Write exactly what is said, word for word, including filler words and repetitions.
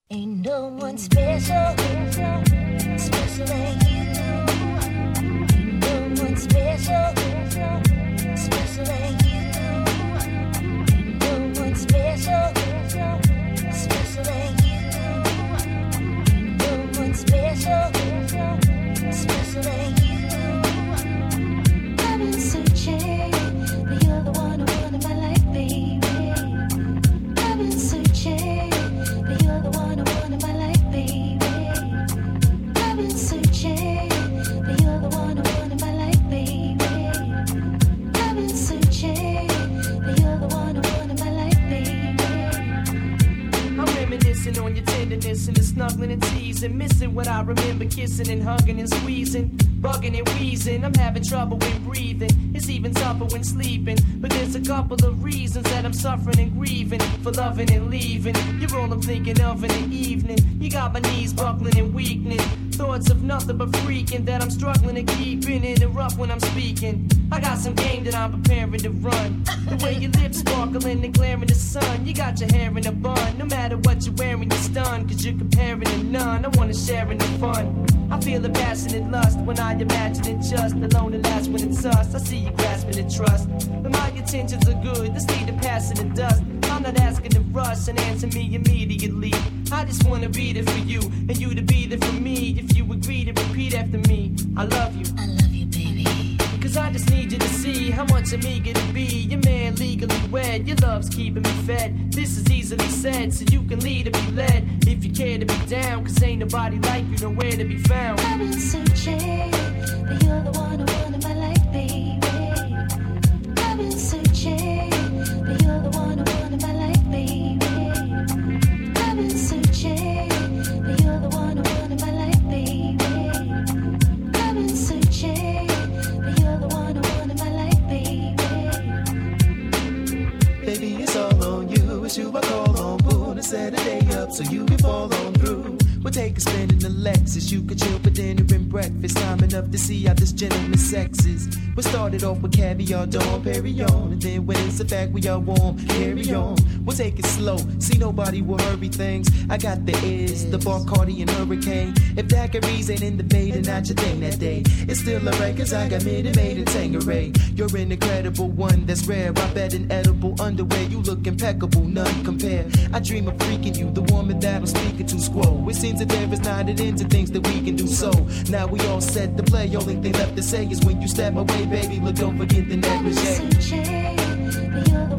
Ain't no one special, special than you. Ain't no one special, special than you. Ain't no one special, special than you. Ain't no one special, special than you. I've been searching, but you're the one I want in my life, baby. I've been searching, but you're the one I want in my life, baby. I've been searching, but you're the one I want in my life, baby. I've been searching, but you're the one I want in my life, baby. I'm reminiscing on your tenderness and the snuggling and teasing, missing what I remember kissing and hugging and squeezing, bugging and wheezing. I'm having trouble when breathing. It's even tougher when sleeping. But there's a couple of reasons that I'm suffering and grieving for loving and leaving. You're all I'm thinking of in the evening. You got my knees buckling and weakening. Thoughts of nothing but freaking that I'm struggling to keep in. Interrupt when I'm speaking. I got some game that I'm preparing to run. The way your lips sparkling and glaring the sun. You got your hair in a bun. No matter what you're wearing, you're stunned. Cause you're comparing to none. I wanna share in the fun. I feel a passionate lust when I imagine it just alone and last when it's us. I see you grasping the trust, but my intentions are good. This need to pass in the dust. I'm not asking to rush and answer me immediately. I just wanna be there for you and you to be there for me. If you agree to repeat after me, I love you. I love you, baby. Cause I just need you to see how much I'm eager to be your man legally wed. Your love's keeping me fed. This is easily said, so you can lead or be led. If you care to be down, cause ain't nobody like you, nowhere to be found. I've been searching, but you're the one I want in my life, baby. I've been searching, but you're the one I want in my life, baby. I've been searching, but you're the one I want in my life, baby. I've been searching, but you're the one I want in my life, baby. Baby, it's all on you. It's you I call on, boo, to set a day up so you can fall on through. We'll take a spin in the Lexus. You could chill for dinner and breakfast. Time enough to see how this gentleman sexes. We started off with caviar, Dom Perignon, and then when it's a fact we are warm, carry on. We'll take it slow. See, nobody will hurry things. I got the is, the Bacardi and Hurricane. If daiquiris ain't in the bay, then not your thing that day. It's still alright, cause I got Minute Maid and Tangeray. You're an incredible one that's rare. I bet in edible underwear. You look impeccable, none compare. I dream of freaking you, the woman that I'm speaking to. Squirrel. It seems that there is not an end to things that we can do. So now we all set to play. Only thing left to say is when you step away, baby, look, don't forget the negligee. I've been searching, but you're